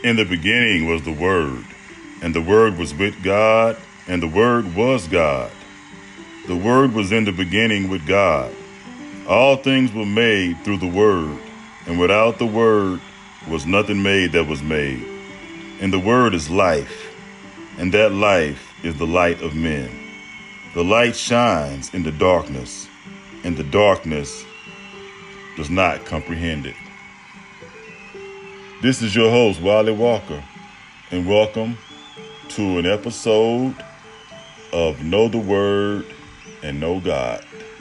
In the beginning was the Word, and the Word was with God, and the Word was God. The Word was in the beginning with God. All things were made through the Word, and without the Word was nothing made that was made. And the Word is life, and that life is the light of men. The light shines in the darkness, and the darkness does not comprehend it. This is your host, Wally Walker, and welcome to an episode of Know the Word and Know God.